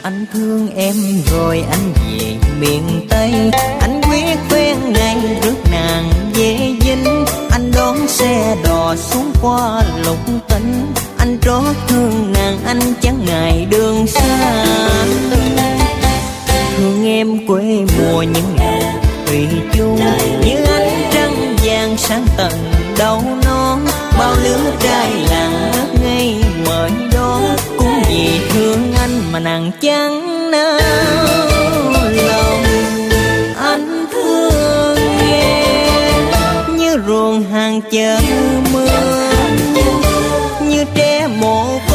Anh thương em rồi anh về miền Tây, anh quyết quen ngày rước nàng về Vinh. Anh đón xe đò xuống qua Lục Tỉnh, anh trót thương nàng anh chẳng ngại đường xa. Thương em quê mùa những ngày thủy chung, như ánh trăng vàng sáng tận đầu non. Bao lứa trai làng ngất ngây mời đón, cũng vì thương anh mà nàng chẳng nỡ lòng. Anh thương em như ruộng hàng chờ mưa, như trẻ mồ côi